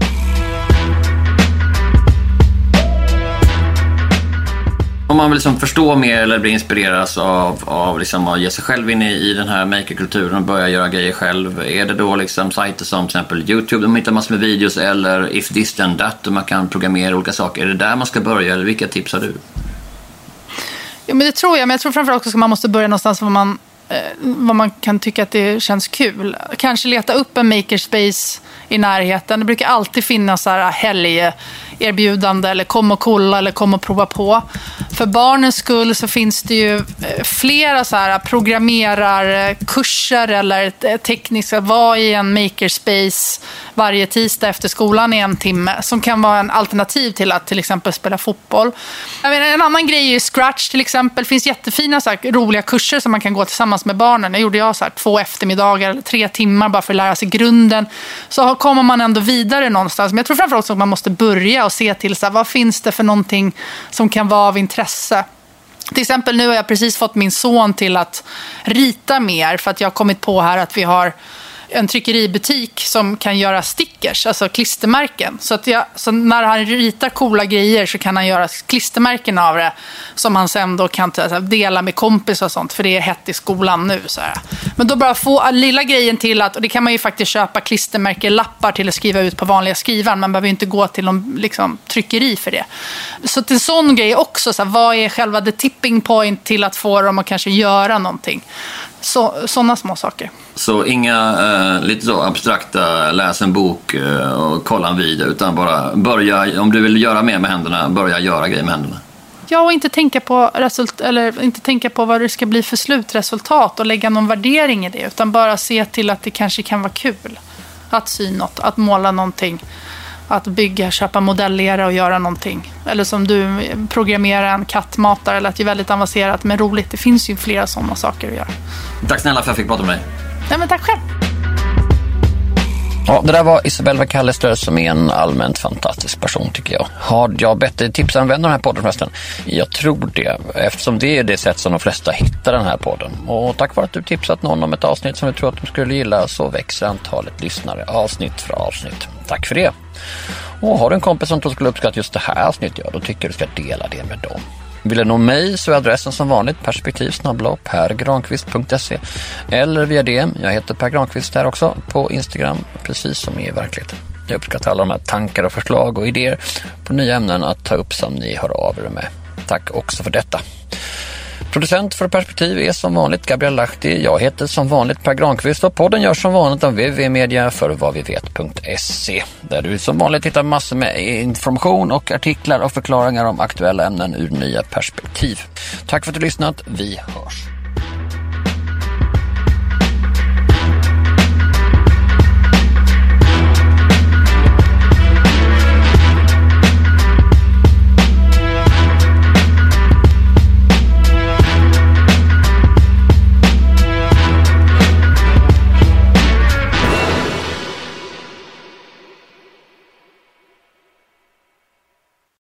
Om man vill liksom förstå mer eller bli inspireras av liksom att ge sig själv in i den här makerkulturen och börja göra grejer själv, är det då liksom sajter som till exempel YouTube, de hittar massor med videos, eller If This Then That, och man kan programmera olika saker? Är det där man ska börja, eller vilka tips har du? Ja, men det tror jag. Men jag tror framförallt också att man måste börja någonstans vad man kan tycka att det känns kul. Kanske leta upp en makerspace i närheten. Det brukar alltid finnas så här helgerbjudande eller kom och kolla eller kom och prova på. För barnens skull så finns det ju flera så här programmerarkurser eller tekniska, var i en makerspace varje tisdag efter skolan i 1 timme, som kan vara en alternativ till att till exempel spela fotboll. En annan grej är Scratch till exempel. Det finns jättefina så här roliga kurser som man kan gå tillsammans med barnen. Det gjorde jag så här 2 eftermiddagar eller 3 timmar bara för att lära sig grunden. Så kommer man ändå vidare någonstans. Men jag tror framförallt att man måste börja och se till så här, vad finns det för någonting som kan vara av intresse. Till exempel nu har jag precis fått min son till att rita mer, för att jag har kommit på här att vi har en tryckeributik som kan göra stickers, alltså klistermärken. Så när han ritar coola grejer så kan han göra klistermärken av det som han sen då kan dela med kompis och sånt, för det är hett i skolan nu. Så här. Men då bara få lilla grejen till att, och det kan man ju faktiskt köpa klistermärkelappar till att skriva ut på vanliga skrivan. Man behöver ju inte gå till någon liksom, tryckeri för det. Så till en sån grej också, så här, vad är själva the tipping point till att få dem att kanske göra någonting? Sådana små saker. Så inga lite så abstrakta, läs en bok och kolla en video, utan bara börja, om du vill göra mer med händerna, börja göra grejer med händerna. Ja, och inte tänka på vad det ska bli för slutresultat och lägga någon värdering i det, utan bara se till att det kanske kan vara kul att sy något, att måla någonting, att bygga, köpa modellera och göra någonting. Eller som du, programmera en kattmatare, eller att det är väldigt avancerat men roligt. Det finns ju flera sådana saker att göra. Tack snälla för att jag fick prata med dig. Ja, men tack själv. Ja, det där var Isabella Callister, som är en allmänt fantastisk person tycker jag. Har jag bättre tips än vänner den här podden förresten? Jag tror det, eftersom det är det sätt som de flesta hittar den här podden. Och tack vare att du tipsat någon om ett avsnitt som du tror att de skulle gilla, så växer antalet lyssnare avsnitt för avsnitt. Tack för det. Och har du en kompis som skulle uppskatta just det här avsnittet, ja, då tycker du ska dela det med dem. Vill du nå mig så är adressen som vanligt perspektiv@pergranqvist.se eller via DM. Jag heter Per Granqvist där också på Instagram, precis som i verkligheten. Jag uppskattar alla de här tankar och förslag och idéer på nya ämnen att ta upp som ni hör av er med. Tack också för detta. Producent för Perspektiv är som vanligt Gabriel Lahti. Jag heter som vanligt Per Granqvist och podden görs som vanligt av www.media för vadvivet.se, där du som vanligt hittar massor med information och artiklar och förklaringar om aktuella ämnen ur nya perspektiv. Tack för att du lyssnat. Vi hörs.